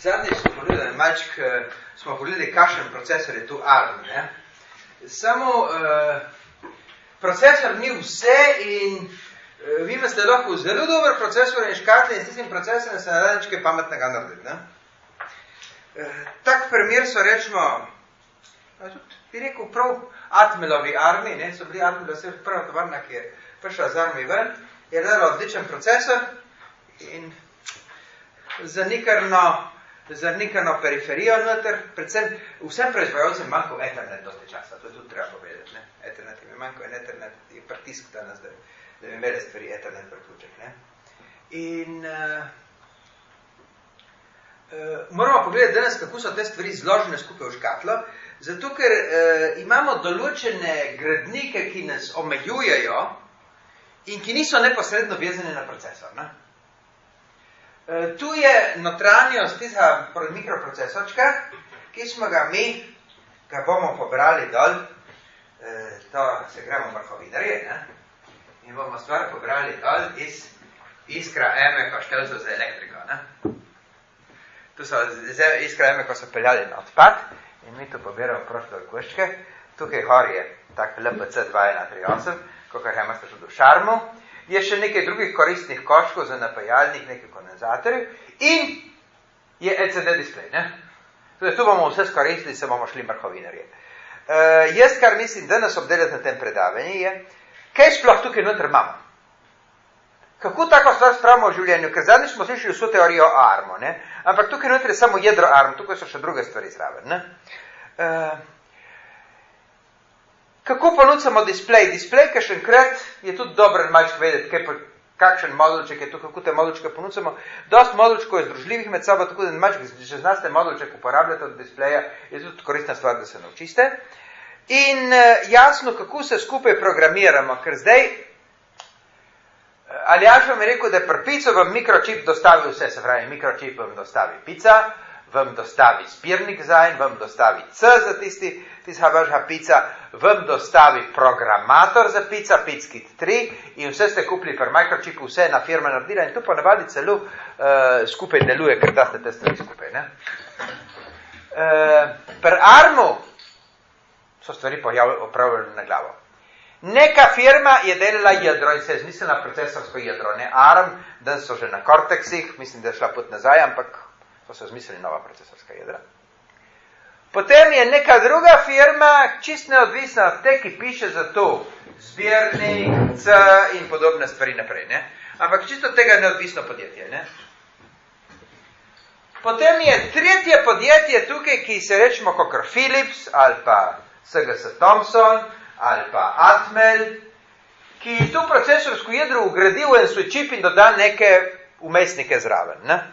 Zadnjič smo pogledali, kakšen procesor je tu ARM. Ne? Samo procesor ni vse in vi imate lahko zelo dober procesor in škatle in s tistim procesorjem se ne da nič kaj pametnega narediti. Ne? Tak primer so rečemo, bi rekel prav Atmelovi armi, ne? So bili Atmelovi vse prva tovarna, ki je prišla z armi ven, je dala odličen procesor in zanikano periferijo noter, predvsem vsem proizvajalcem manjko Ethernet dosti časa, to je tudi treba povedati, ne? Ethernet je manjko in Ethernet je pritisk danes, da bi imeli stvari Ethernet priključek, ne? In moramo pogledati danes, kako so te stvari zložene skupaj v škatlo, zato ker imamo določene gradnike, ki nas omejujejo in ki niso neposredno vezane na procesor, ne? Tu je notranjost tistega mikroprocesorčka, ki smo ga bomo pobrali dol, to se gremo mrhovinarje, ne? In bomo stvar pobrali dol iz iskra eme, ko štelzo za elektriko, ne? Tu so iskra eme, ko so peljali na odpad in mi tu pobiramo prostore koščke, tukaj gor je tak LPC 2138, kakor ga imate tudi v šarmu, je še nekaj drugih koristnih koščkov za napajalnik, nekaj kondenzatorjev in je LCD display, ne? Tudi tu bomo vse skoristili, se bomo šli mrhovinarje. Jaz, kar mislim danes obdelati na tem predavanju, je, kaj sploh tukaj noter imamo? Kako tako stvar spravimo v življenju? Ker zadnjič smo slišali vso teorijo o ARM-u, ne? Ampak tukaj noter je samo jedro ARM, tukaj so še druge stvari zraven, ne? Kako ponudimo displej? Displej, kakšenkrat je tudi dobro malček vedeti, kakšen modulček je tu, kako te modulčke ponudimo. Dost modulčkov je združljivih med sabo, tako da malček, če znaste modulček uporabljati od displeja, je tudi koristna stvar, da se naučiste. In jasno, kako se skupaj programiramo, ker zdaj Aljaž vam je rekel, da pri pico vam mikročip dostavi vse, se pravi, mikročip vam dostavi pica, vam dostavi zbirnik zanj, vam dostavi C za tistega vašega pica, vam dostavi programator za pica, PizzKit 3 in vse ste kupili pri mikročipu, vse je na firma naredila in to ponavadi celo skupaj deluje, ker da ste te stvari skupaj, ne? Pri ARM-u so stvari opravljali na glavo. Neka firma je delala jedro in se je zmislila procesorsko jedro, ne ARM, da so že na Cortexih, mislim, da je šla pot nazaj, ampak so zmislili nova procesorska jedra. Potem je neka druga firma, čist neodvisna od te, ki piše za to zbirnik, C in podobne stvari naprej, ne? Ampak čisto tega neodvisno podjetje, ne? Potem je tretje podjetje tukaj, ki se rečemo kakor Philips ali pa SGS Thomson ali pa Atmel, ki to procesorsko jedro ugradi v en svoj čip in doda neke vmesnike zraven, ne?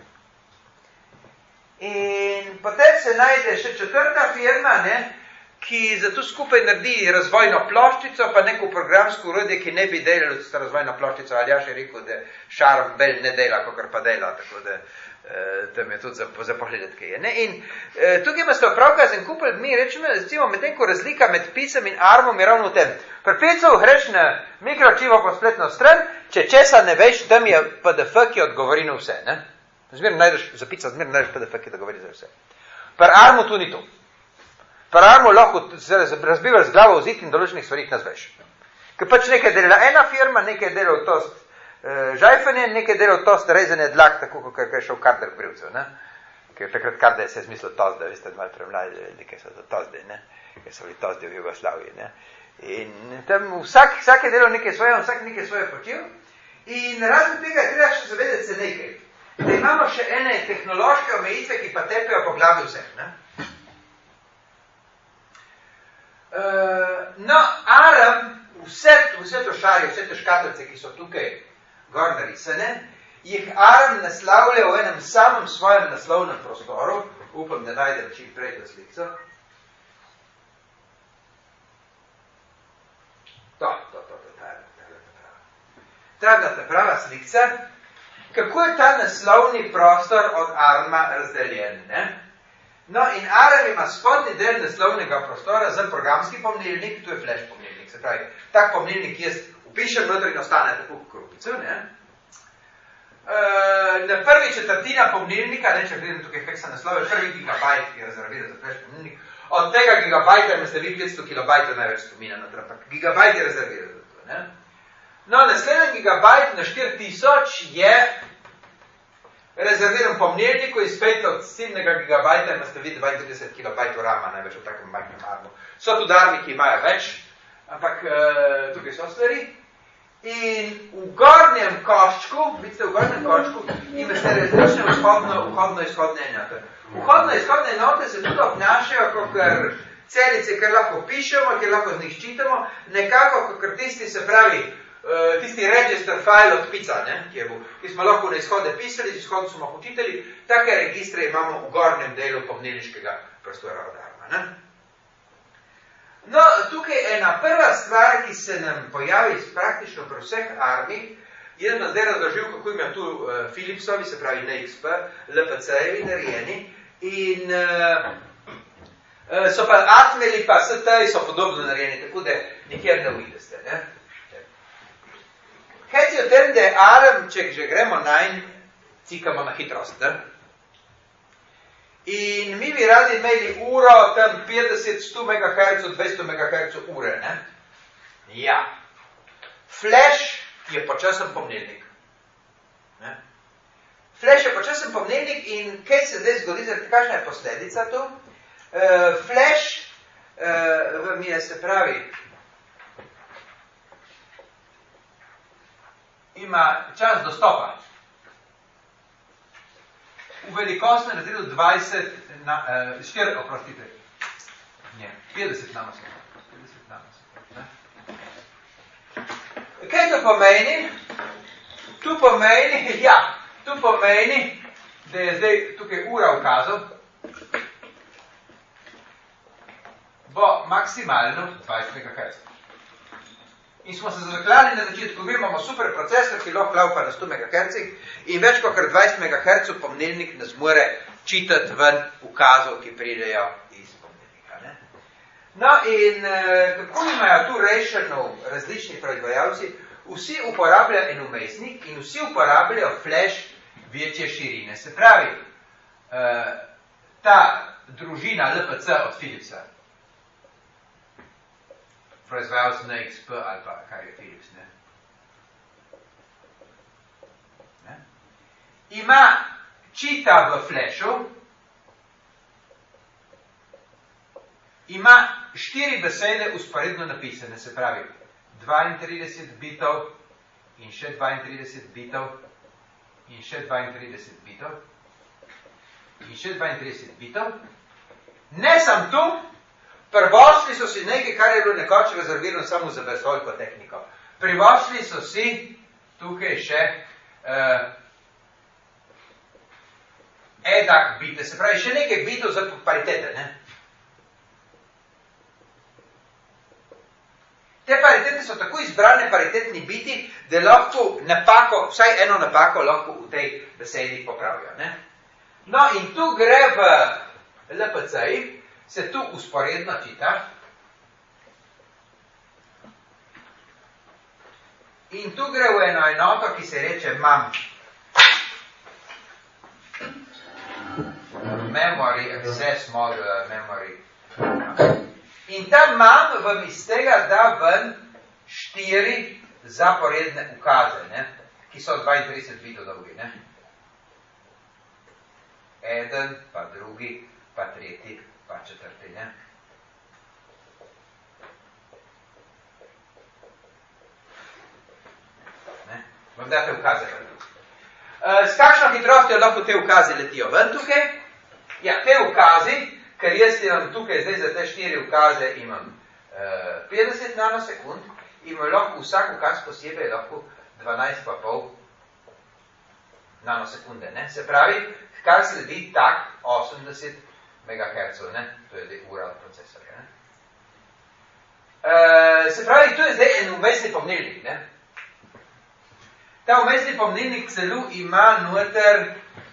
In potem se najde še četrta firma, ne, ki za to skupaj naredi razvojno ploščico, pa neko programsko urodje, ki ne bi delalo s razvojno ploščico, ali je rekel, da šarm bel ne dela, kakor pa dela, tako da tam je tudi za pogledati, kaj je. Ne? In tukaj imate opravka z en kup ljudmi, rečemo, recimo, medtem ko razlika med PICem in ARM-om je ravno v tem. Pri PICu greš na mikročivo po spletno stran, če česa ne veš, tam je PDF, ki odgovori na vse, ne? Zmerno najdeš, za pica zmerno najdeš PDF, ki da govori za vse. Pri ARM-u tu ni to. Pri ARM-u lahko razbivaš z glavo v zid in določenih stvarih nazveš. Ker pač nekaj je delala ena firma, nekaj je delal tost žajfanje, nekaj je delal tost rezanje dlak, tako kot je šel Karder k brivcu, ne? Ker takrat Karder se je zmislil tost, da veste, malo premladi, nekaj so za tozde, ne? Ker so bili tozde v Jugoslaviji, ne? In tam vsak je delal nekaj svoje, vsak nekaj svoje počel. In razen tega je treba še zavedati se nekaj. Da imamo še ene tehnološke omejitve, ki pa tepejo po glavi vseh, ne? No, ARM, vse to šarje, vse te škatlice, ki so tukaj gor narisane, jih ARM naslavlja v enem samem svojem naslovnem prostoru, upam, da najdem čim prej to slikco. Ta prava slikca. Kako je ta naslovni prostor od ARM-a razdeljen, ne? No, in ARM ima spodnji del naslovnega prostora za programski pomnilnik, tu je flash pomnilnik, se pravi, tak pomnilnik jaz upišem noter in ostane tako v krupico, ne? na prvi četrtina pomnilnika, ne, če gledam tukaj feksa naslove, prvi gigabajt, ki je rezerviran za flash pomnilnik, od tega gigabajta imate vi 500 kilobajtov največ spomina na ampak gigabajt je rezerviran za to. Ne? No, naslednji gigabajt na 4000 je rezerviran pomnilniku in spet od silnega gigabajta imate vi 32 kilobajtov rama, največ v takem majhnem armu. So tudi armi, ki imajo več, ampak tukaj so stvari. In v gornjem koščku, vidite, v gornjem koščku imate različne vhodno-izhodne enote. Vhodno-izhodne enote se tudi obnašajo, kakor celice, ker lahko pišemo, ker lahko z njih čitamo, nekako, kakor tisti, se pravi, tisti register file od pica, ne, ki smo lahko na izhode pisali, z izhodom smo lahko čitali, take registre imamo v gornjem delu pomnilniškega prostora od arma. Ne. No, tukaj ena prva stvar, ki se nam pojavi praktično pri vseh armih, jaz bom zdaj razložil, kako imajo tu Philipsovi, se pravi NXP, LPC-jevi narejeni, in so pa Atmeli pa ST-ji so podobno narejeni, tako da nikjer ne uvideste. Ne? Hec je o tem, da je arm, če že gremo najn, cikamo na hitrost. Ne? In mi bi radi imeli uro, tam 50, 100 MHz, 200 MHz ure, ne? Ja. Flash je počasen pomnilnik. Ne? Flash je počasen pomnilnik in kaj se zdaj zgodi, kakšna je posledica tu? Flash vam je, se pravi, ima čas dostopa. V velikostnem razredu 50 nanosekund. Kaj to pomeni? Tu pomeni, da je zdaj tukaj ura ukazal, bo maksimalno 20 MHz. In smo se zaklali na začetku, mi imamo super procesor, ki lahko laupa na 100 MHz in več kot 20 MHz pomnilnik ne zmore čitati ven ukazov, ki pridejo iz pomnilnika. Ne? No in kako imajo tu rešeno različni proizvajalci, vsi uporabljajo en umestnik in vsi uporabljajo flash večje širine. Se pravi, ta družina LPC od Philipsa, proizvajalec NXP ali pa kar je Philips, ne? Ne? Ima čita v flashu, ima 4 besede usporedno napisane, se pravi 32 bitov in še 32 bitov in še 32 bitov in še 32 bitov. Ne sam tu, privošli so si nekaj, kar je bilo nekoč rezervirano samo za vesoljko tehniko. Privošli so si tukaj še edak bite, se pravi še nekaj bitov za paritete, ne? Te paritete so tako izbrane paritetni biti, da lahko napako, vsaj eno napako lahko v tej besedi popravijo, ne? No in tu gre v LPC-ji, se tu usporedno čita in tu gre v eno enoto, ki se reče MAM. Memory Access Modular Memory. In ta MAM vam iz tega da ven 4 zaporedne ukaze, ne? Ki so 32 bitov dolgi. Ne? Eden, pa drugi, pa tretji, pa četrti, ne? Ne? Vam date ukaze ven. S kakšno hitrostjo lahko te ukaze letijo ven tukaj? Ja, te ukazi, ker jaz imam tukaj zdaj za te 4 ukaze imam 50 nanosekund, imam lahko vsak ukaz posebej lahko 12,5 nanosekunde, ne? Se pravi, kar sledi tak 80 MHz, ne? To je zdaj ura od procesorja, ne? Se pravi, to je zdaj en umestni pomnilnik, ne? Ta umestni pomnilnik celo ima noter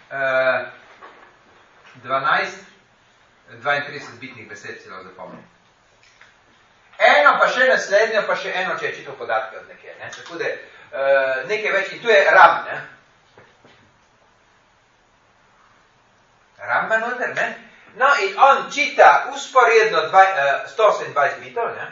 32 bitnih besed celo zapomnil. Eno pa še naslednjo, pa še eno, če je čito podatke od nekje, ne? Tako da nekaj več, in tu je RAM, ne? ramba noter, ne? No, in on čita usporedno 128 bitov, ne?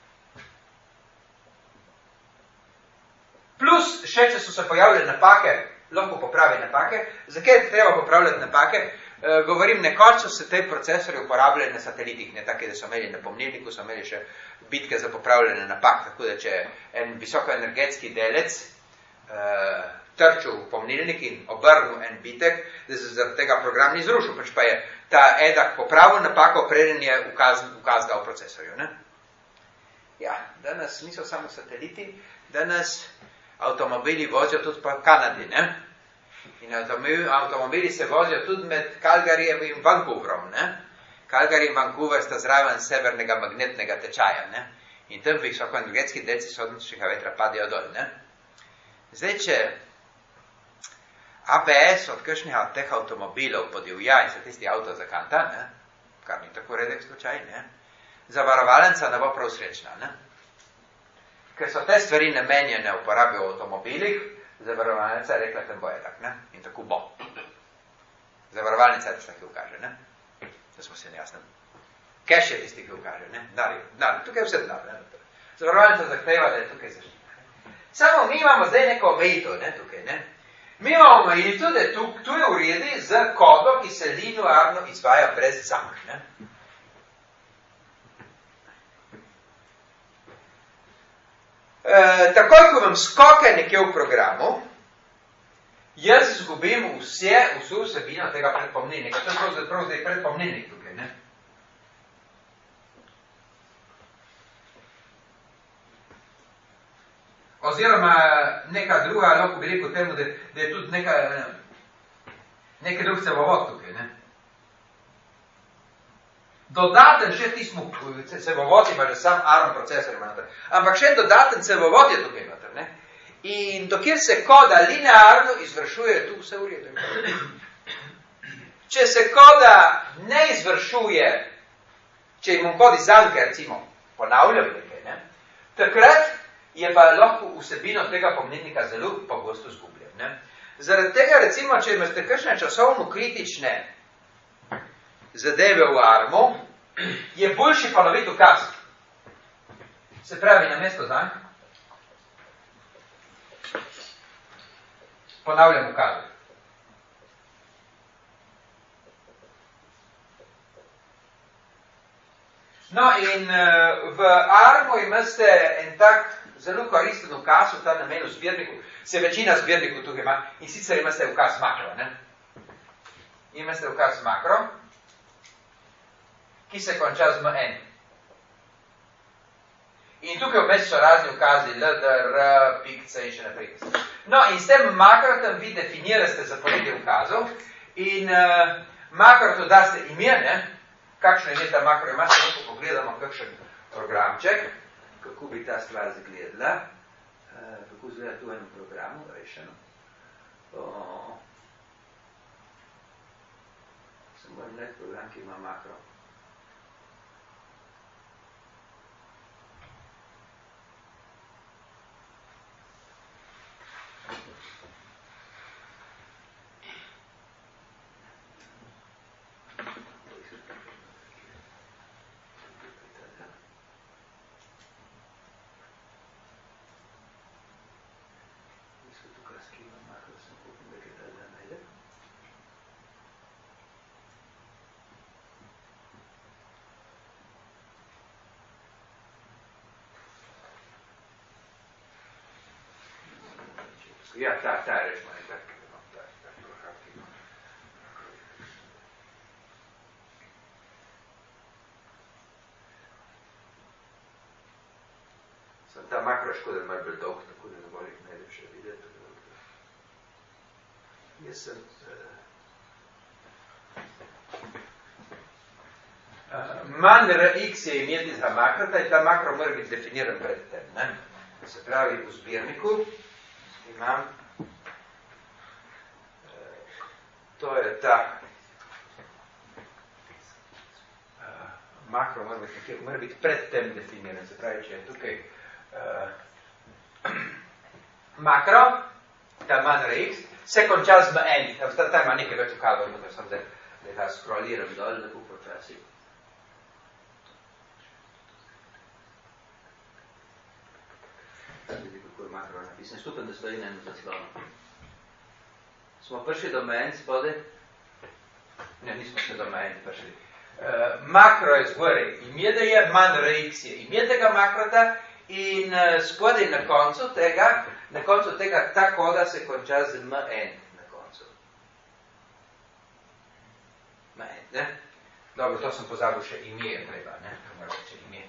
Plus, še če so se pojavljale napake, lahko popravi napake. Zakaj je treba popravljati napake? Govorim, nekoč so se te procesori uporabljali na satelitih, ne take, da so imeli na pomnilniku, so imeli še bitke za popravljanje napak, tako da če en visokoenergetski delec trčil v pomnilnik in obrnil en bitek, da se zaradi tega program ni zrušil, pač pa je ta edak popravil napako, preden je ukaz dal procesorju. Ne? Ja, danes niso samo sateliti, danes avtomobili vozijo tudi po Kanadi, ne? In avtomobili se vozijo tudi med Calgaryjem in Vancouverom, ne? Calgary in Vancouver sta zraven severnega magnetnega tečaja, ne? In tam visokoenergetski delci sončnega vetra padajo dol, ne? Zdaj, če ABS od kakšnih teh avtomobilov podivja in se tisti avto zakanta, ne? Kar ni tako redek slučaj, ne? Zavarovalnica ne bo prav srečna, ne? Ker so te stvari namenjene uporabi v avtomobilih, zavarovalnica je rekla, tem bo je tak, ne? In tako bo. Zavarovalnica je tisti, ki ukaže, ne? Da smo se nejasni. Cash je tisti, ki ukaže, ne? Dar, tukaj je vse denar, ne? Zavarovalnica zahteva, da je tukaj zaščita. Samo mi imamo zdaj neko omejitev, ne, tukaj, ne? Mi imamo omejitev, da tu je v redu z kodo, ki se linearno izvaja brez zamk, ne? Takoj, ko imam skoke nekje v programu, jaz izgubim vso vsebino tega predpomnilnika. To je pravzaprav zdaj predpomnilnik tukaj, ne? Oziroma neka druga, lahko bi rekel temu, da je tudi nekaj drug cevovod tukaj, ne? Dodaten še tismo cevovod ima že sam ARM procesor ima noter. Ampak še dodaten cevovod je tukaj noter, ne? In dokjer se koda linearno izvršuje, tu vse v redu. Če se koda ne izvršuje, če imam kodi zanke, recimo, ponavljam nekaj, ne? Takrat je pa lahko vsebino tega pomnilnika zelo pogosto izgubljen, ne? Zaradi tega, recimo, če imate kakšne časovno kritične zadeve v ARM-u, je boljši ponoviti ukaz. Se pravi, na mesto zank, ponavljam ukaz. No, in v ARM-u imate en tak zelo koristen ukaz v ta namen v zbirniku, se večina zbirnikov tukaj ima, in sicer imate ukaz makro, ne? Imate ukaz makro, ki se konča z MN. In tukaj vmes so razni ukazi LDR, PIC in še naprej. No, in s tem makrotem vi definirate zaporedje ukazov in makrotu daste ime, ne? Kakšno ime ta makro ima, se lahko pogledamo kakšen programček, kako bi ta stvar izgledala, kako izgleda tu enem programu, rešeno. Sem moram nekaj program, ki ima makro. Ja, ta je rečmo nekaj. Sem ta makro škoda malo bolj dolg, tako da ne bolim najlepše videti. Jaz sem manj Rx je imeti za makrota in ta makro mora biti definiran pred tem, ne? Se pravi, v zbirniku imam, to je ta makro mora biti pred tem definiran, se pravi, če je tukaj makro, ta manj Rx, se konča z MN, ta ima nekaj več ukazov, da sem zdaj ga scrolliram dol, lepo počasi. Vidi, kako je makro napisan. Stupam, da stoji na eno zaslonu. Smo prišli do menj spode? Ne, nismo še do menj prišli. Makro je zgore ime, da je, manj rx je ime tega makrota in spodaj na koncu tega ta koda se konča z mn na koncu. Mn, ne? Dobro, to sem pozabil še ime je treba, ne? Moram reči ime.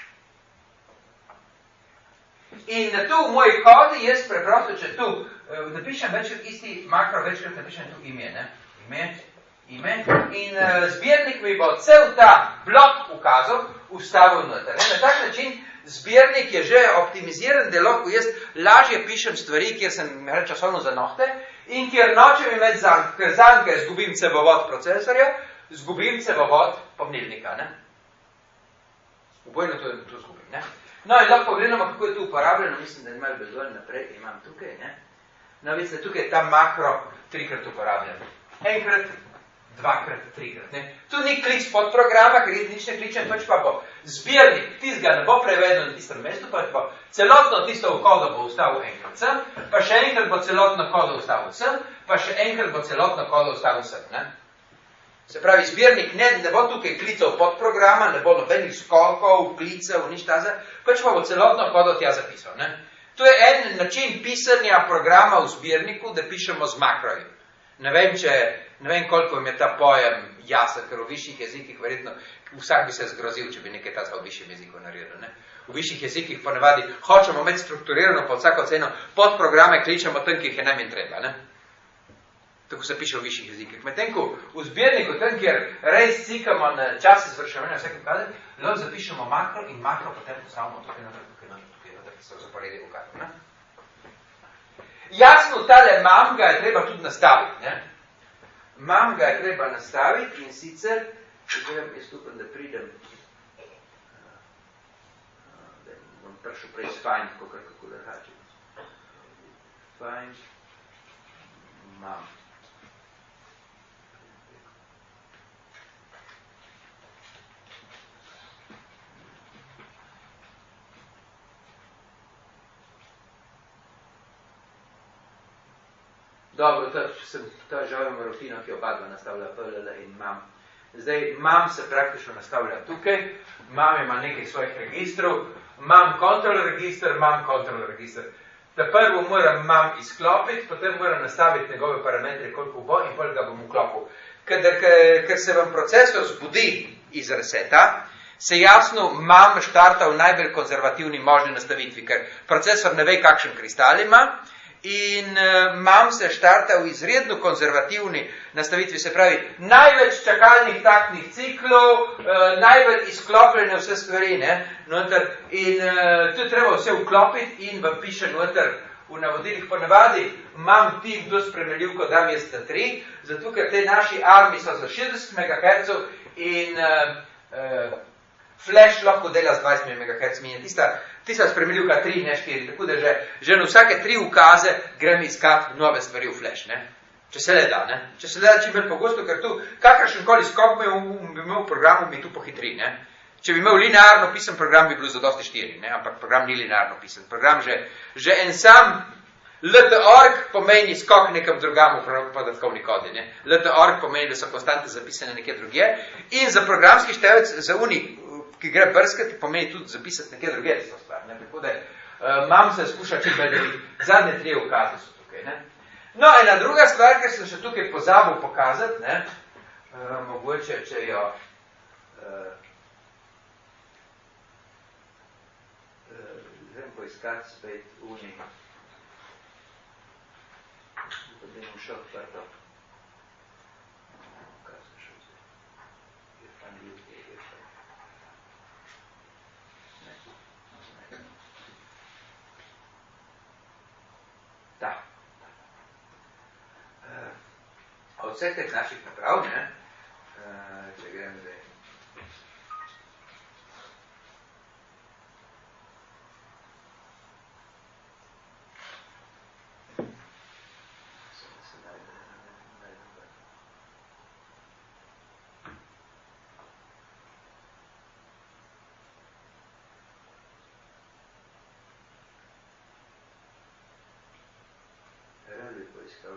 In tu v moji kodi jaz preprosto, če tu napišem večkrat isti makro, večkrat napišem tu ime, ne? Ime. In zbirnik mi bo cel ta blok ukazov ustavil noter. Na tak način zbirnik je že optimiziran, da lahko jaz lažje pišem stvari, kjer sem časovno za nohte in kjer nočem imeti zank, ker zanke zgubim cevovod procesorja, zgubim cevovod pomnilnika. Ne? Obojno to zgubim. Ne? No in lahko pogledamo, kako je tu uporabljeno. Mislim, da je malo bezdolj naprej, imam tukaj. Ne? No, vidite, tukaj je ta makro trikrat uporabljen. Enkrat, dvakrat, trikrat. Ne? Tu ni klic podprograma, ker nič ne kličem, pač pa bo zbirnik, tistega ne bo prevedel na tistem mestu, pač pa celotno tisto kodo bo ustavil enkrat sem, pa še enkrat bo celotno kodo ustavil sem, pa še enkrat bo celotno kodo ustavil sem. Ne? Se pravi, zbirnik ne bo tukaj klical podprograma, ne bo nobenih skokov, klicev, nič taza, pač pa bo celotno kodo tja zapisal. Ne? To je en način pisanja programa v zbirniku, da pišemo z makroji. Ne vem, koliko vam je ta pojem jasen, ker v višjih jezikih verjetno vsak bi se zgrozil, če bi nekaj tazga v višjem jeziku naredil. Ne? V višjih jezikih ponavadi hočemo imeti strukturirano pod vsako ceno podprograme, kličemo tam, ki jih je najmanj treba. Ne? Tako se piše v višjih jezikih. Medtem ko v zbirniku, tam, kjer res cikamo na čas izvrševanja vsake ukazati, lahko zapišemo makro in makro potem postavimo tukaj, ki so zaporedi ukazati. Jasno, tale mam ga je treba tudi nastaviti. Ne? Mam ga je treba nastaviti in sicer, če gledam, jaz upam, da pridem, da bom prišel prej s find, kako da račem. Find, mam. Dobro, ta žalima rutina, ki oba dva nastavlja PLL in mam. Zdaj, mam se praktično nastavlja tukaj, mam ima nekaj svojih registrov, mam control register, mam control register. Da prvo moram mam izklopiti, potem moram nastaviti njegove parametre, koliko bo in koliko ga bom vklopil. Ker se vam procesor zbudi iz reseta, se jasno mam štarta v najbolj konzervativni možni nastavitvi, ker procesor ne ve, kakšen kristal ima, in mam se štarta v izredno konzervativni nastavitvi, se pravi, največ čakalnih taktnih ciklov, najbolj izklopljene vse stvari, ne, noter, in tu treba vse vklopiti in vam piše noter v navodilih ponavadi, mam tip do spremeljivko, dam jaz na 3, zato ker te naši armi so za 60 MHz in flash lahko dela z 20 MHz in tista spremeljivka 3, ne 4, tako da že na vsake 3 ukaze grem iskat nove stvari v flash, ne? Če se le da, ne? Če se le da čim bolj pogosto, ker tu kakršenkoli skok bi imel v programu, mi tu pohitri, ne? Če bi imel linearno pisan program, bi bilo zadosti 4, ne? Ampak program ni linearno pisan. Program že en sam LT-org pomeni skok nekam drugam v podatkovni kodi, ne? LT-org pomeni, da so konstante zapisane nekje drugje in za programski števec, za ki gre brskati, pomeni tudi zapisati nekje druge to stvar. Ne? Tako da mam se skuša čim bolj deliti. Zadnje 3 ukaze so tukaj. Ne? No, ena druga stvar, ker sem še tukaj pozabil pokazati, ne? Mogoče, če jo grem poiskati spet uni. Da bom šel prto. Kaj sem šel zdaj? Je fan ljudje. Da. Od vseh teh naših naprav, ne, če grem zdaj.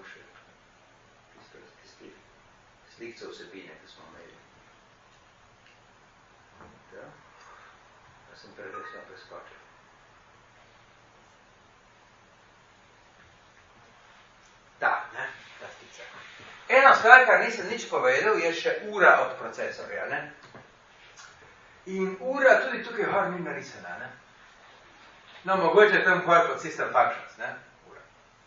še slikce vsebine, ki smo imeli. Da sem preskočil. Ta slikca. Eno stvar, kar nisem nič povedal, je še ura od procesorja, ne? In ura tudi tukaj hor ni narisana, ne? No, mogoče je tam hor pod system functions, ne? Ura.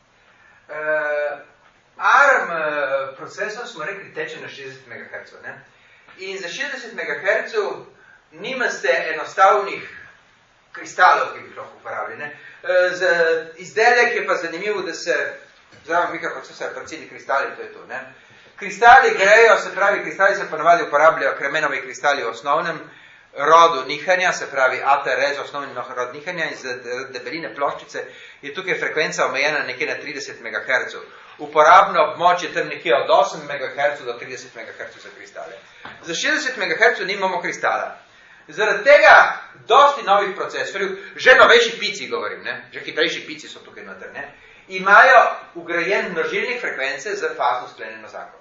ARM procesor smo rekli teče na 60 MHz, ne? In za 60 MHz nimate enostavnih kristalov, ki bi lahko uporabili, ne? Izdelek je pa zanimivo, da se vzamem mikroprocesor, predvsem kristali, to je to, ne? Kristali grejo, se pravi, kristali se ponavadi uporabljajo, kremenovi kristali v osnovnem rodu nihanja, se pravi ATRS, osnovni rod nihanja, in z debeline ploščice je tukaj frekvenca omejena nekje na 30 MHz. Uporabno območje tam nekje od 8 MHz do 30 MHz za kristale. Za 60 MHz nimamo kristala. Zaradi tega dosti novih procesorjev, že novejši pici govorim, ne? Že hitrejši pici so tukaj noter, ne? Imajo ugrajen množilnik frekvence z fazno sklenjeno zakon.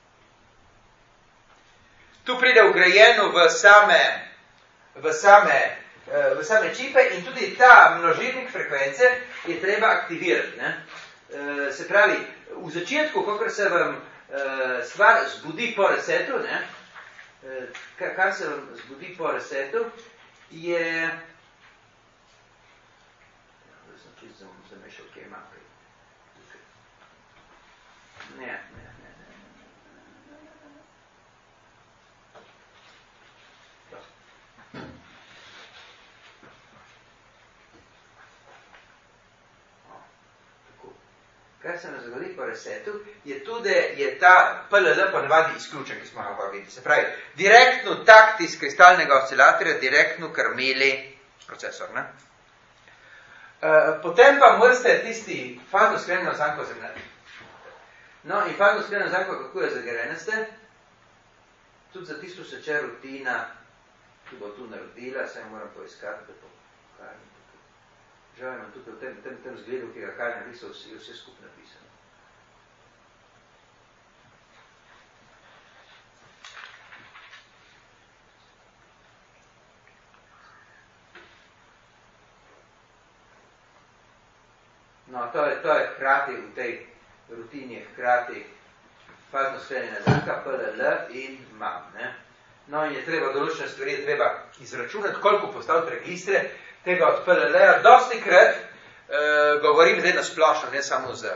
Tu pride ugrajeno v same čipe in tudi ta množilnik frekvence je treba aktivirati, ne? Se pravi, v začetku, kakor se vam stvar zbudi po resetu, ne? Kar se vam zbudi po resetu, je... Da sem čisto zamešal, kje imam kaj. Ne. Kar se nam zgodi po resetu, je tudi, je ta PLL ponavadi izključen, ki smo ga pa videli. Se pravi, direktno takt iz kristalnega oscilatorja, direktno krmili procesor, ne? Potem pa morate tisti fazno sklenjeno zanko zagnati. No, in fazno sklenjeno zanko, kako je zagreneste, tudi za tisto seče rutina, ki bo tu naredila, saj moram poiskati, da to kažem. Žal imam tukaj v tem zgledu, ki ga kaj narisal, je vse skupaj napisano. No, to je hkrati v tej rutini, hkrati fazno sklenjena zanka, PLL in MAM, ne? No, in je treba določene stvari, treba izračunati, koliko postaviti registre, tega od PLL-ja. Dosti krat govorim zdaj na splošno, ne samo z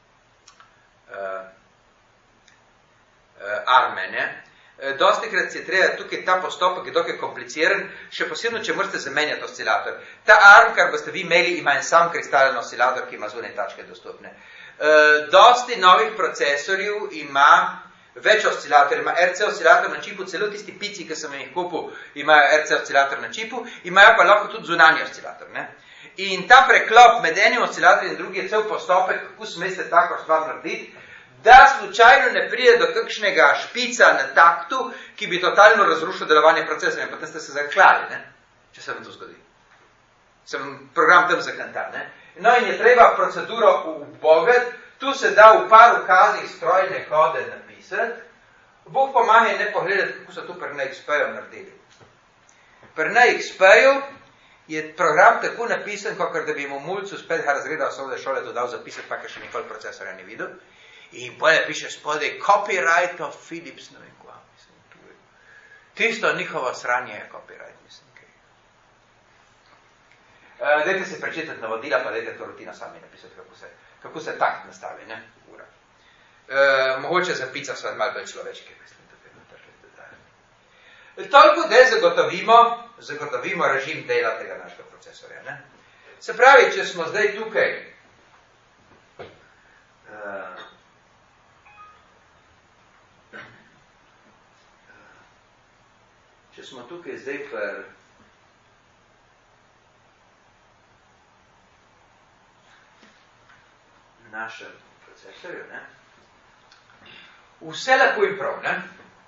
ARM-e, ne. Dosti krat je treba tukaj ta postopek, je dokaj kompliciran, še posebno, če morate zamenjati oscilator. Ta ARM, kar boste vi imeli, ima en sam kristalen oscilator, ki ima zunaj tačke dostopne. Dosti novih procesorjev ima več oscilatorjev, ima RC oscilator na čipu, celo tisti pici, ki sem jih kupil, imajo RC oscilator na čipu, imajo pa lahko tudi zunanji oscilator, ne. In ta preklop med enim oscilatorjem in drugim je cel postopek, kako smete tako stvar narediti, da slučajno ne pride do kakšnega špica na taktu, ki bi totalno razrušil delovanje procesora, in potem ste se zaklali, ne, če se vam to zgodi. Sem program tam zakantal, ne. No, in je treba proceduro ubogati, tu se da v par ukazih strojne kode napisati, Bog pomaga ne pogledati, kako so tu pri NXP-ju naredili. Pri NXP-ju je program tako napisan, kakor da bi mu mulcu z 5. razreda osnovne šole dodal zapisati, pa še nikoli procesorja ni videl. In bolje piše spodaj, copyright of Philips, ne vem kva, mislim, tu je. Tisto njihovo sranje je copyright, mislim, kaj. Dajte se prečitati navodila, pa dajte to rutino sami napisati, kako se takt nastavi, ne, ura. Mogoče za pica so malo bolj človeške, mislim, da toliko, da zagotovimo režim dela tega našega procesorja, ne. Se pravi, če smo zdaj tukaj, zdaj pri našem procesorju, ne. Vse lepo in prav, ne.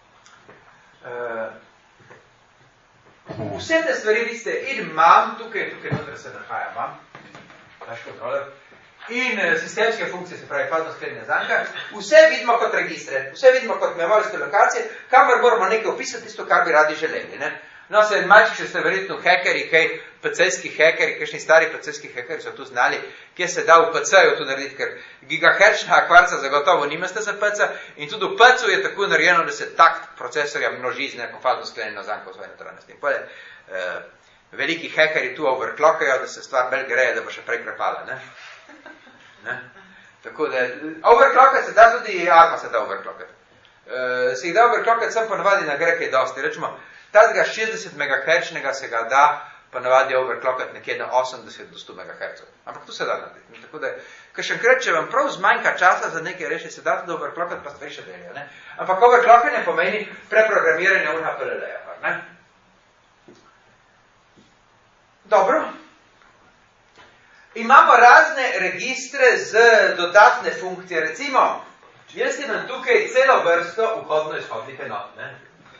Vse te stvari, vidite, in imam, tukaj noter se nahaja, imam naš kontroler, in sistemske funkcije, se pravi fazno-sklenjena zanka, vse vidimo kot registre, vse vidimo kot memorijske lokacije, kamor moramo nekaj opisati tisto, kar bi radi želeli. Ne? No, se malček, če ste verjetno hekeri, kaj PC-ski hekeri, kakšni stari PC-ski hekeri so tu znali, kje se da v PC-ju tu narediti, ker gigahertzna kvarca zagotovo nimate za PC in tudi v PC-u je tako narejeno, da se takt procesorja množi z neko fazno-sklenjeno zanko v svoje notranjosti. Veliki hekeri tu overclockajo, da se stvar bolj greje, da bo še prej krepala. Ne? Tako da, overclockati se da tudi, arma se da overclockati. Se jih da overclockati, sem ponavadi na gre kaj dosti. Rečemo, tazga 60 MHz se ga da ponavadi overclockati nekje na 80 do 100 MHz. Ampak tu se da narediti. Tako da, kakšenkrat, če vam prav zmanjka časa za nekaj reči, se da tudi overclockati, pa stvari še delijo. Ne? Ampak overclockanje pomeni preprogramiranje unha PLL-ja. Ne? Dobro. Imamo razne registre z dodatne funkcije. Recimo, jaz imam tukaj celo vrsto vhodno-izhodnih enot. Ne?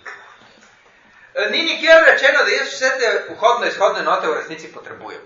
Ni nikjer rečeno, da jaz vse te vhodno-izhodne enote v resnici potrebujem.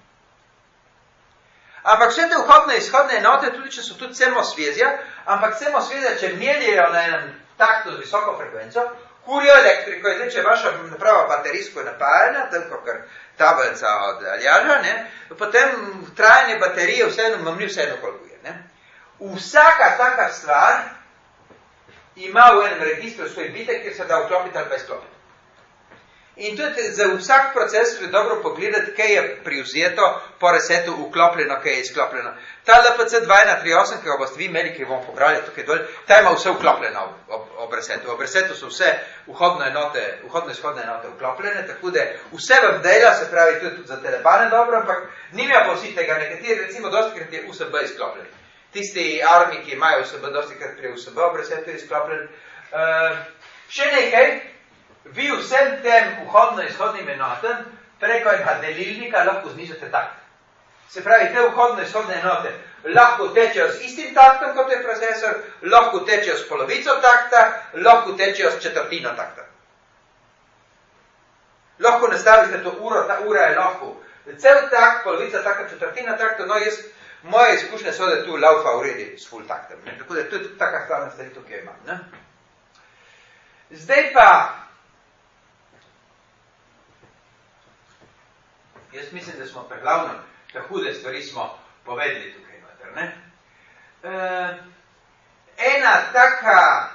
Ampak vse te vhodno-izhodne enote, tudi če so tudi semosvezja, ampak semosvezja, če meljejo na enem taktu z visoko frekvenco, kurijo elektriko. In če je vaša naprava baterijsko napajena, tako kar tabelca od Aljaža, ne, potem trajanje baterije vseeno, vam ni vseeno koliko je. Ne. Vsaka taka stvar ima v enem registru svoj bitek, kjer se da vklopiti ali pa izklopiti. In tudi za vsak proces je dobro pogledati, kaj je privzeto po resetu vklopljeno, kaj je izklopljeno. Ta LPC2138, ki ga boste vi imeli, ki ga bomo pobrali tukaj dol, ta ima vse vklopljeno ob resetu. Ob resetu so vse vhodno-izhodne enote vklopljene, tako da vse vam dela, se pravi tudi za telebane dobro, ampak nima pa vsi tega. Nekateri, recimo, dostikrat je USB izklopljen. Tisti armi, ki imajo USB, dostikrat pri USB ob resetu je izklopljen. Še nekaj, vi vsem tem vhodno-izhodnim enotem preko enega delilnika lahko znižate takt. Se pravi, te vhodno-izhodne enote lahko tečejo z istim taktom, kot je procesor, lahko tečejo s polovico takta, lahko tečejo s četrtino takta. Lahko nastavite to uro, ta ura je lahko cel takt, polovica takta, četrtina takta, no jaz, moje izkušnje so, da tu laufa uredi s full taktem. Ne? Tako da tudi taka stvarna stvari tukaj imam. Ne? Zdaj pa, jaz mislim, da smo preglavno te hude stvari smo povedali tukaj noter, ne? Ena taka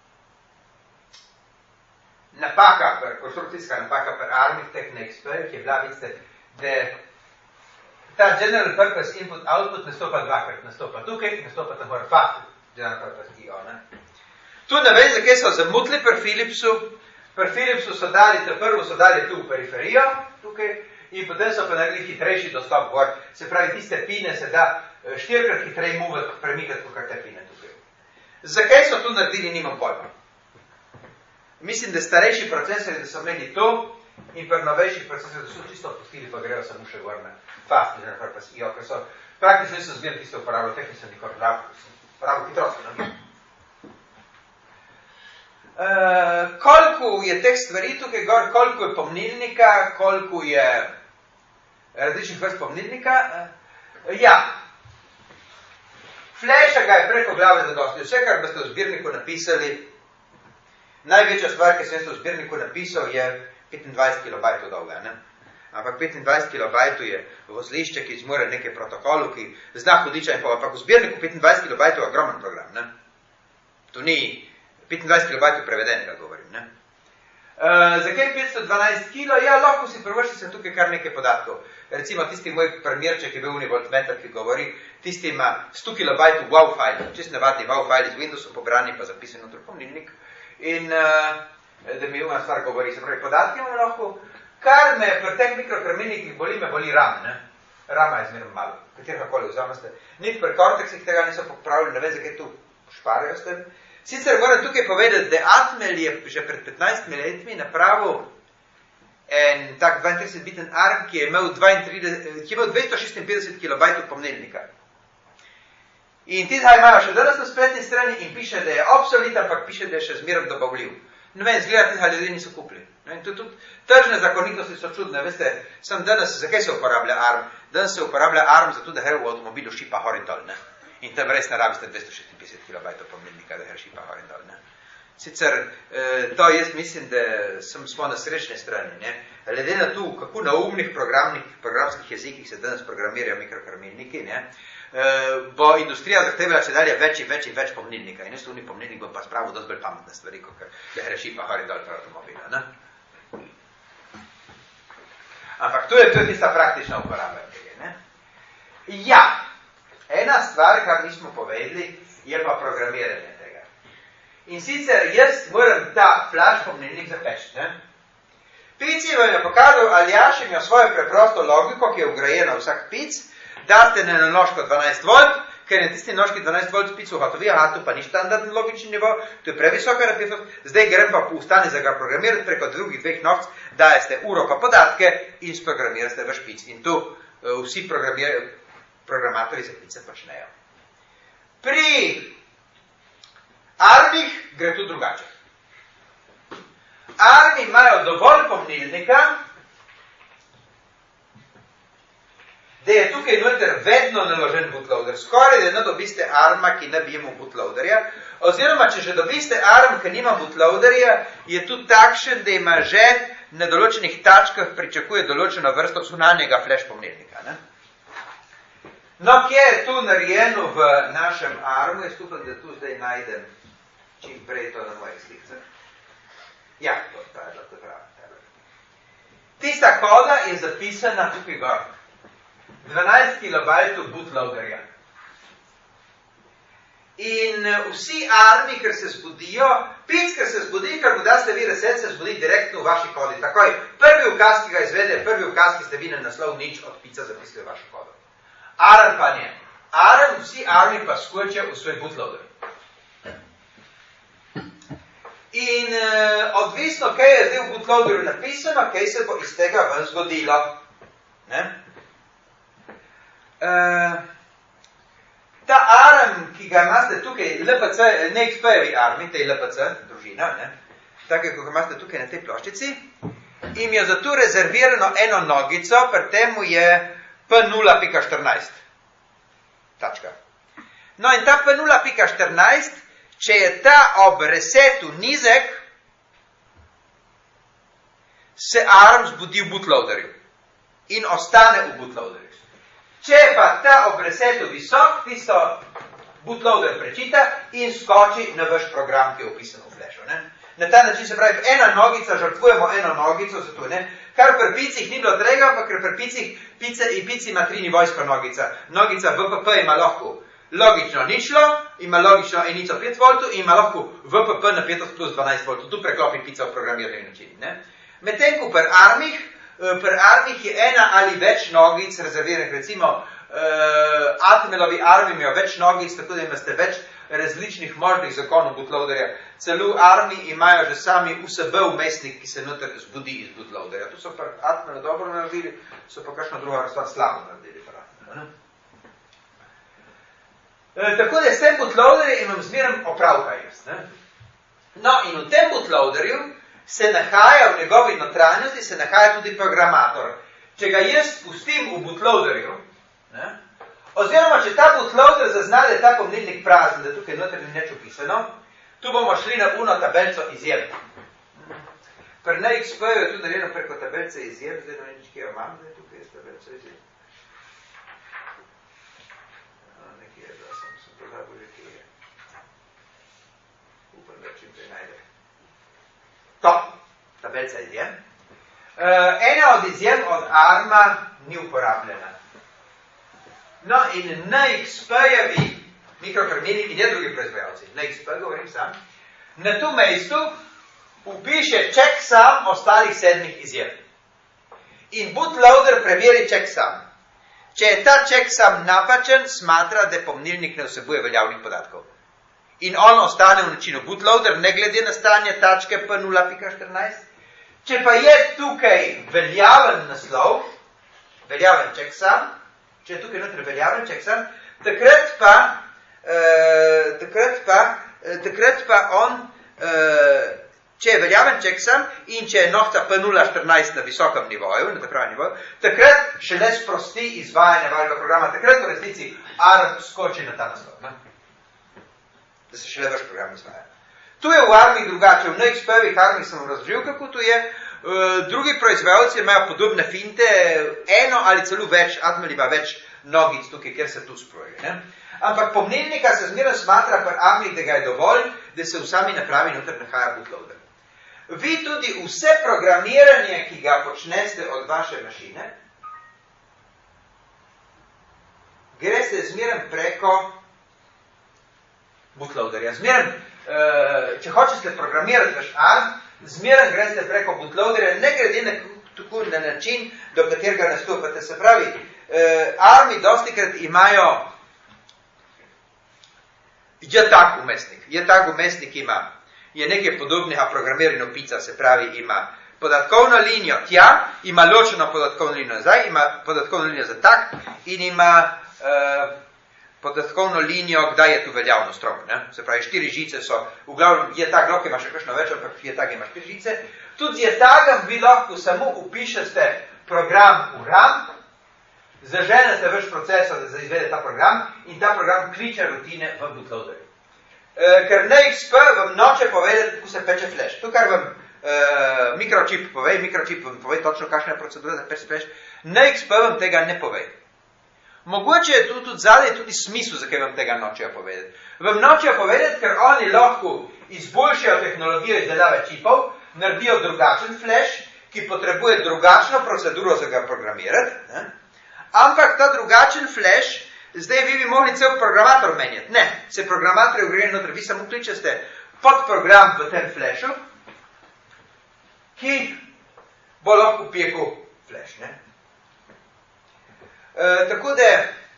napaka, konstrukcijska napaka pri ARMih teh na XP-jih je bila, vidite, da ta general purpose input-output nastopa dvakrat, nastopa tukaj in nastopa tako FAT, general purpose IO, ne? Tu ne vem, zakaj so zamutili pri Philipsu so dali, prvo so dali tu v periferijo, tukaj, in potem so pa naredili hitrejši dostop gor. Se pravi, tiste pine se da 4krat hitrej premikati, kot te pine tukaj. Zakaj so to naredili, nimam pojma. Mislim, da starejši procesori, da so imeli to, in pri novejših procesorjih, da so čisto opustili, pa grejo samo še gor na fast, ker so praktično niso zbili tiste uporabljali, teh nisem nikor uporabljal hitrosti. Koliko je teh stvari tukaj gor, koliko je pomnilnika, koliko je različnih vrst pomnilnika? Ja. Flasha ga je preko glave zadosti. Vse, kar boste v zbirniku napisali, največja stvar, ki sem v zbirniku napisal, je 25 KB dolga. Ne? Ampak 25 KB je vozlišče, ki zmore nekaj protokolov, ki zna hudiča in pa, ampak v zbirniku 25 KB je ogromen program. Ne? To ni 25 KB prevedenega, govorim. Ne? Zakaj 512 kg? Ja, lahko si prvrši sem tukaj kar nekaj podatkov. Recimo tisti moj primerček, ki je bil univoltmeter, ki govori, tisti ima 100 KB WAV file, čist navadni WAV file iz Windowsu pobrani, pa zapisan v pomnilnik. In da mi uma stvar govori, se pravi, podatki imam lahko. Kar me pri teh mikrokrmilnikih boli, me boli RAM, ne? Rama je zmerno malo, katerkoli vzameste. Niti pri Cortexih tega niso popravili, ne vem, zakaj tu šparajo s tem. Sicer moram tukaj povedati, da Atmel je že pred 15 letmi napravil en tak 32-biten ARM, ki je imel 256 KB pomnilnika. In tizaj imajo še danes na spletni strani in piše, da je obsolit, ampak piše, da je še zmerno dobavljiv. Ne vem, zgleda, tega ljudje niso kupili. In tudi tržne zakonitosti so čudne, veste, sem danes, zakaj se uporablja ARM? Danes se uporablja ARM zato, da gre v avtomobilu šipa gor in dol, ne? In tam res ne rabiste 256 kB pomnilnika, da gre šipa gor in dol, ne? Sicer, to jaz mislim, da smo na srečne strani, ne? Glede na to, kako na umnih programskih jezikih se danes programirajo mikrokrmilniki, ne? Bo industrija zahtevala če dalje več in več pomnilnika. In jaz to pomnilnik bom pa spravil dosti bolj pametne stvari, kot da gre šipa gor in dol v avtomobila, ne? Ampak to je tista praktična uporaba tega, ne? Ja, ena stvar, kar nismo povedali, je pa programiranje tega. In sicer jaz moram ta flash pomnilnik zapeči, ne? Pici vam je pokazal, Aljaš ima svojo preprosto logiko, ki je vgrajena v vsak pic, date na nožko 12 volt, ker je tisti nožki 12 volt pic uhotovi, aha, tu pa ni standardni logični nivo, to je previsoka napetost, zdaj grem pa ustane za ga programirati preko drugih dveh nožc, dajeste uro pa podatke in sprogramirate vaš pic. In tu vsi programatorji za pice počnejo. Pri ARM-ih gre tu drugače. ARM imajo dovolj pomnilnika, da je tukaj noter vedno naložen bootloader. Skoraj da ne dobiste ARM-a, ki ne bi imel bootloaderja, oziroma če že dobiste ARM, ki nima bootloaderja, je tudi takšen, da ima že na določenih tačkah pričakuje določeno vrsto zunanjega flash pomnilnika, ne? No, kje je tu narejeno v našem ARM-u, jaz upam, da tu zdaj najdem čim prej to na mojih slikcah. Ja, to je lahko pravi. Tista koda je zapisana tukaj gor. 12 KB bootloaderja. In vsi ARM-i, ker se zbudijo, pic, ker se zbudi, ker mu daste vi reset, se zbudi direktno v vaši kodi. Takoj, prvi ukaz, ki ga izvede, prvi ukaz, ki ste vi na naslov nič od pica zapisali v vašo kodo. ARM pa ne. Vsi ARM-i pa skočijo v svoj bootloader. In odvisno, kaj je zdaj v bootloaderu napisano, kaj se bo iz tega ven zgodilo. Ne? Ta ARM, ki ga imate tukaj, LPC, NXP-jevi ARM, te LPC, družina, ne? Tako, ko ga imate tukaj na tej ploščici, im je zato rezervirano eno nogico, pri temu je P0.14. Tačka. No in ta P0.14, če je ta ob resetu nizek, se ARM zbudi v bootloaderju in ostane v bootloaderju. Če pa ta ob resetu visok, tisto bootloader prečita in skoči na vaš program, ki je opisan v flashu, ne? Na ta način se pravi, ena nogica, žrtvujemo eno nogico, zato ne? Kar pri picih ni bilo trega, pa ker pri pici ima 3-nivojska nogica. Nogica VPP ima lahko logično ničlo, ima logično enico 5 V, ima lahko VPP napetost plus 12 V. Tu preklopi pica v programirani način, ne? Medtem ko pri ARM-ih je ena ali več nogic rezerviranih, recimo Atmelovi ARM imajo več nogic, tako da imate več različnih možnih zakonov bootloaderja. Celo ARM-i imajo že sami USB vmesnik, ki se noter zbudi iz bootloaderja. Tu so pa Atmelo dobro naredili, so pa kakšno druga stvar slabo naredili. Tako da s tem bootloaderjem imam zmeraj opravka jaz. Ne? No in v tem bootloaderju se nahaja v njegovi notranjosti, se nahaja tudi programator. Če ga jaz spustim v bootloaderju, ne, oziroma če ta bootloader zazna, da je ta pomnilnik prazen, da tukaj noter ni nič opisano, tu bomo šli na uno tabelco izjem. Pri NXP-ju je tu narejeno preko tabelce izjem, zdaj ne nič, ki jo imam, da je tukaj je tabelco izjem. Nekje je, da sem pozabil že, kje je. Upam, da čim prej najde. To, tabelca izjem. Ena od izjem od ARM-a ni uporabljena. No in NXP-jevi mikrokrmilniki, ne drugi proizvajalci, NXP govorim sam, na tu mestu upiše checksum ostalih 7 izjem. In bootloader preveri checksum. Če je ta checksum napačen, smatra, da pomnilnik ne vsebuje veljavnih podatkov. In on ostane v načinu bootloader, ne glede na stanje tačke P0.14. Če pa je tukaj veljaven naslov, veljaven checksum, če je tukaj notri veljaven checksum, takrat pa on če je veljaven checksum in če je nohta P014 na visokem nivoju, na pravem nivoju, takrat šele sprosti izvajanje vašega programa, takrat v resnici ARM skoči na ta naslov, ne? Da se šele vaš program izvaja. Tu je v ARM-ih drugače, v NXP-ovih ARM-ih sem razložil, kako tu je. Drugi proizvajalci imajo podobne finte, eno ali celo več, Atmel ima več nogic tukaj, kjer se tu sproji, ne? Ampak pomnilnika se zmeraj smatra pri ARM-ih, da ga je dovolj, da se v sami napravi noter nahaja bootloader. Vi tudi vse programiranje, ki ga počneste od vaše mašine, greste zmeraj preko bootloaderja. Zmeraj, če hočete programirati vaš ARM, zmeraj greste preko bootloaderja, ne glede na način, do katerega nastopate. Se pravi, ARM-i dostikrat imajo JTAG umestnik. JTAG umestnik je nekaj podobnega programiranju pica, se pravi, ima podatkovno linijo tja, ima ločeno podatkovno linijo nazaj, ima podatkovno linijo za tak in ima podatkovno linijo, kdaj je tu veljavno strop. Ne? Se pravi, 4 žice so, v glavnem JTAG lahko ima še kakšno več, ampak JTAG ima 4 žice. Tudi z JTAG-om vi lahko samo upišete program v RAM, zaženete vaš procesor, da izvede ta program in ta program kliče rutine v bootloaderju. Ker NXP vam noče povedati, kako se peče flash. To, kar vam mikročip vam pove točno, kakšna je procedura za peče flash, NXP vam tega ne pove. Mogoče je tu tudi zadaj tudi smisel, zakaj vam tega nočejo povedati. Vam nočejo povedati, ker oni lahko izboljšajo tehnologijo izdelave čipov, naredijo drugačen flash, ki potrebuje drugačno proceduro za ga programirati, ne? Ampak ta drugačen flash, zdaj vi bi mogli cel programator menjati. Ne, se programatorje ugreje noter, vi samo kličete podprogram v tem flashu, ki bo lahko pekel flash, ne? Tako da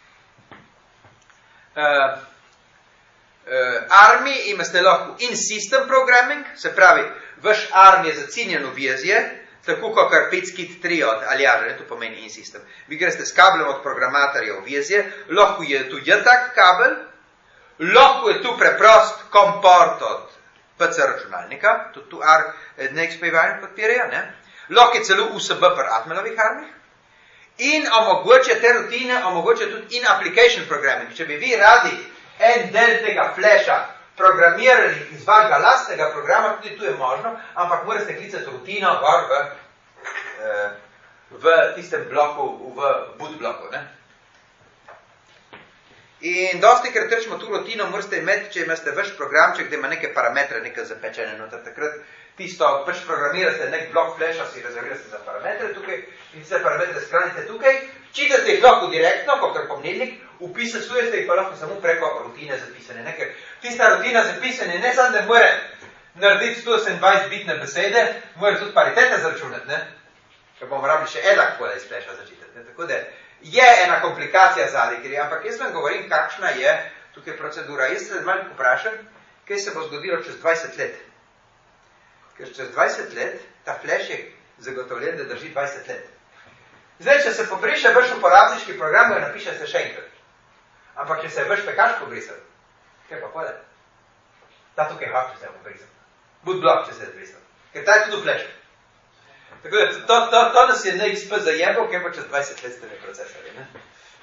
ARM-i imate lahko in-system programming, se pravi, vaš ARM je zacinjen v vezje, tako kot kar 5skit3 od Aljaža, ne, to pomeni in-system. Vi greste s kablem od programatorja v vezje, lahko je tu JTAG kabel, lahko je tu preprost komport od PC računalnika, tudi tu NXP-vajne podpirajo, ne? Lahko je celo USB pri Atmelovih ARM-ih in omogoče te rutine, omogoče tudi in-application programming. Če bi vi radi en del tega flasha programirali iz vašega lastnega programa, tudi tu je možno, ampak morate klicati rutino gor v tistem bloku, v boot bloku, ne? In dosti krat rečemo tu rutino, morate imeti, če imate vaš programček, da ima neke parametre, nekaj zapečene noter, takrat tisto, pač programirate nek blok flasha, si rezervirate za parametre tukaj in se parametre skranite tukaj, čitate jih lahko direktno, kot pomnilnik, upisujete jih pa lahko samo preko rutine zapisane. Nekaj, tista rutina zapisane, ne samo, da mora narediti 128-bitne besede, mora tudi paritete zračunati, ne? Ker bomo rabili še enak poda iz flasha začitati, ne? Tako da je ena komplikacija zadaj, ampak jaz vam govorim, kakšna je tukaj procedura. Jaz se malo poprašam, kaj se bo zgodilo čez 20 let. Ker čez 20 let ta flash je zagotovljen, da drži 20 let. Zdaj, če se pobriše vaš uporabniški program, ga napiše se še enkrat. Ampak, če se je vaš pekač pobrisal, kaj pa pode? Ta tukaj hop, če se je pobrisal. Bootblock, če se je pobrisal. Ker ta je tudi v flashu. Tako da, to nas je NXP zajebal, kaj pa čez 20 let ste procesori, ne?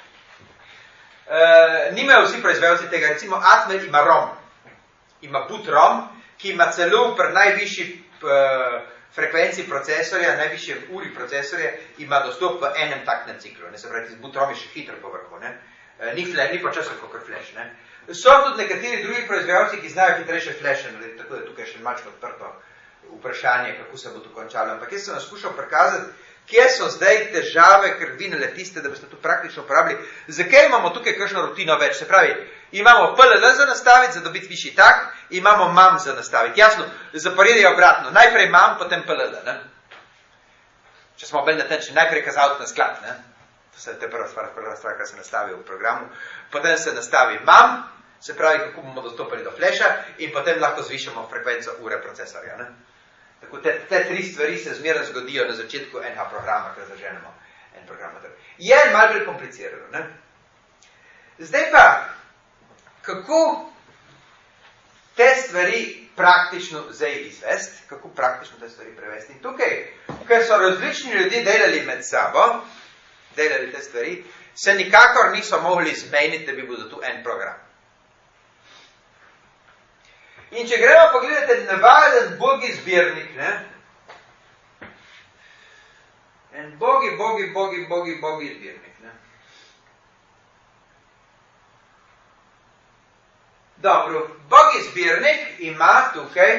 Nimajo vsi proizvajalci tega, recimo Atmel ima ROM. Ima boot ROM, ki ima celo pri najvišji frekvenci procesorja, najvišje uri procesorja, ima dostop v enem taktnem ciklu. Ne, se pravi, boot ROM je še hitro povrhu, ne? Ni počasno kakor flash, ne? So tudi nekateri drugi proizvajalci, ki znajo hitrejše flashe, tako da tukaj še malčko odprto vprašanje, kako se bo to končalo. Ampak jaz sem vam skušal prikazati, kje so zdaj težave, ker vi naletiste, da boste to praktično uporabili. Zakaj imamo tukaj kakšno rutino več? Se pravi, imamo PLL za nastaviti, za dobiti višji tak, imamo MAM za nastaviti. Jasno, zapored je obratno. Najprej MAM, potem PLL, ne? Če smo bolj natančni, najprej kazalnik na sklad, ne? To je prva stvar, kar se nastavi v programu. Potem se nastavi MAM, se pravi, kako bomo dostopali do flasha in potem lahko zvišamo frekvenco ure procesorja, ne? Tako te tri stvari se zmeraj zgodijo na začetku enega programa, ker zaženemo en program. Je malo prekomplicirano, ne? Zdaj pa, kako te stvari praktično zdaj izvesti, kako praktično te stvari prevesti. In tukaj, ker so različni ljudje delali med sabo, delali te stvari, se nikakor niso mogli zmeniti, da bi bil tu en program. In če gremo pogledati navaden bogi zbirnik, ne? En bogi zbirnik, ne? Dobro, bogi zbirnik ima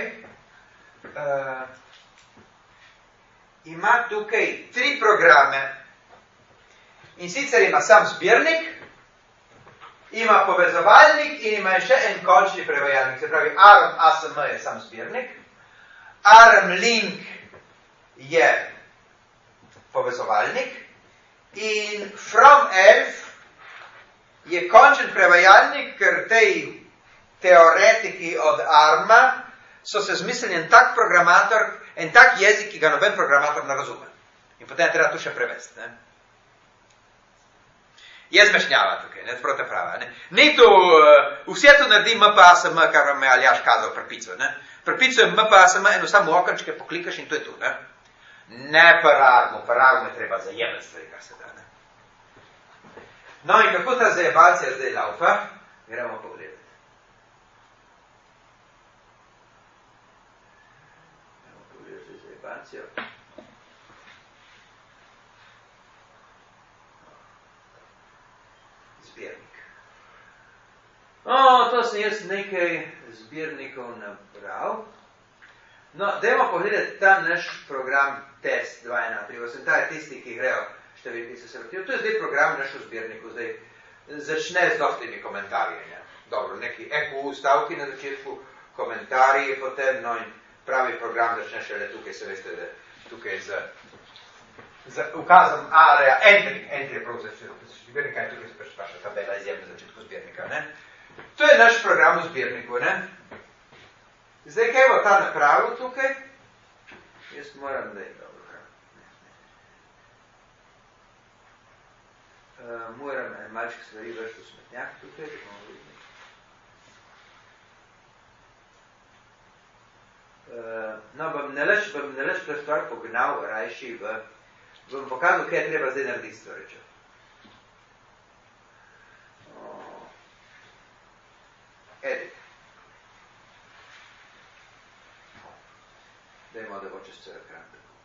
tukaj 3 programe. In sicer ima sam zbirnik, ima povezovalnik in ima še en končni prevajalnik. Se pravi, ARM ASM je sam zbirnik, ARM Link je povezovalnik in From Elf je končen prevajalnik, ker tej teoretiki od ARMA so se zmislili en tak programator, en tak jezik, ki ga noben programator ne razume. In potem treba tu še prevesti. Ne? Je zmešnjava tukaj, ne, sprota prava. Ne. Ni tu, vse tu naredi MPASM, kar vam je Aljaš kazal pri picu. Pri je MPASM, eno samo okrčke poklikaš in to je tu. Ne, ne pararmu je treba zajemati stvari, kar se da. Ne. No in kako ta zajebalcija zdaj laufa? Gremo pogledati. Gremo pogledati zajebalcijo. Zbirnik. To sem jaz nekaj zbirnikov nabral. No, dajmo pogledati ta naš program test 2.1.3.8. Ta je tisti, ki grejo številki se vrtijo. To je zdaj program naš v zbirniku. Zdaj začne z dostimi komentarji. Ne? Dobro, neki EQ stavki na začetku, komentarji potem, no in pravi program začne šele tukaj, se veste, da tukaj z ukazom area entry process zbirnika in tukaj se pač vaša tabela izjemna začetku zbirnika. Ne? To je naš program v zbirniku. Ne? Zdaj, kaj bo ta napravil tukaj? Jaz moram, da je dobro. Moram malček stvari vršiti v smetnjak tukaj. No, bom neleč to stvar pognal rajši bom pokazal, kaj je treba zdaj narediti stvarečo. Edit. Dajmo, da bo čez cel ekran.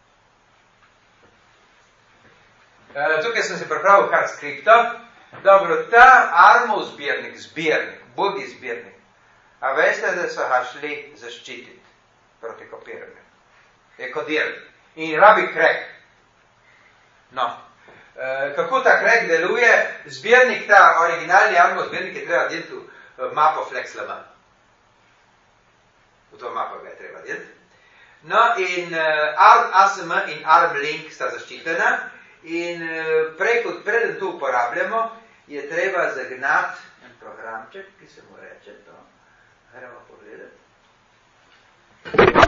Tukaj sem se pripravil kar skripto. Dobro, ta ARMov zbirnik, bogi zbirnik. A veste, da so ga šli zaščititi proti kopiranju? Je kodiran. In rabi crack. No. Kako ta crack deluje? Zbirnik, ta originalni ARMov zbirnik je treba deliti v mapo FlexLM. V to mapo ga je treba deliti. No, in ARM ASM in ARM Link sta zaščitena. In preden to uporabljamo, je treba zagnati en programček, ki se mu reče to. Gremo pogledati.